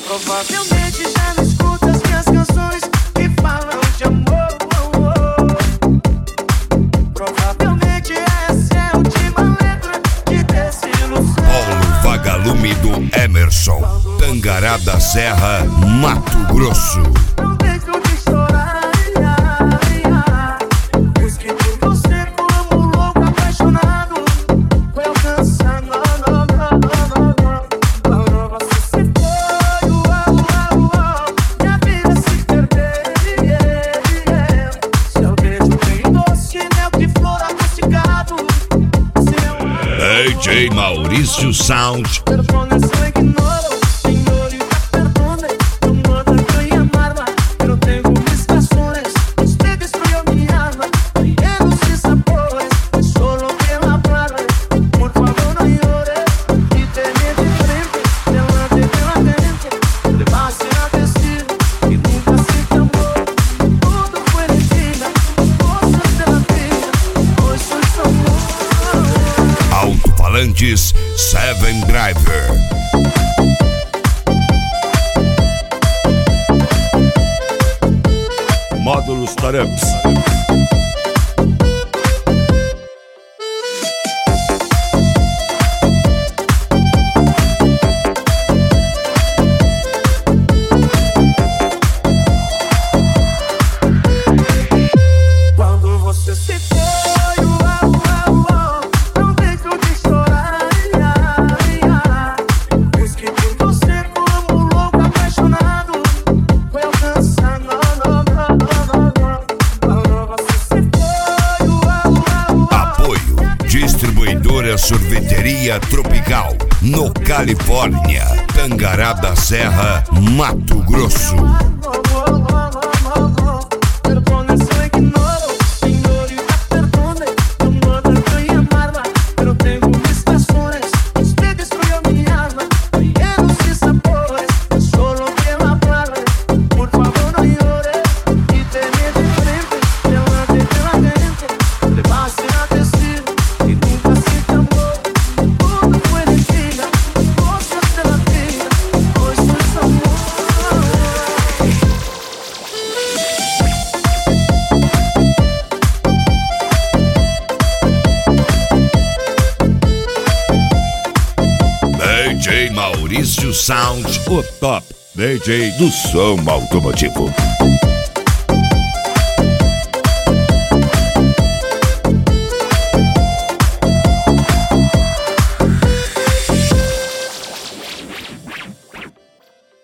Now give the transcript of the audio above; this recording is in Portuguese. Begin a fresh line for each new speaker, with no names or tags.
Provavelmente já não escuta as minhas canções que falam de amor. Provavelmente essa é a última letra de desilusão.
Paulo Vagalume do Emerson, Tangará da Serra, Mato Grosso.
Não deixo de chorar, busque por você como louco apaixonado. Foi alcançar, você se foi, minha vida se perdeu. Seu beijo bem doce, mel de flor adocicado.
DJ Maurício Sound. Alto-falantes Seven Driver. Módulos Taramps.
Quando você se foi, não deixo de chorar. Busque por você como louco apaixonado. Foi alcançar, você se foi.
Apoio Distribuidora Sorveteria Tropical, no Califórnia, Tangará da Serra, Mato Grosso. DJ Maurício Sound, o top DJ do som automotivo.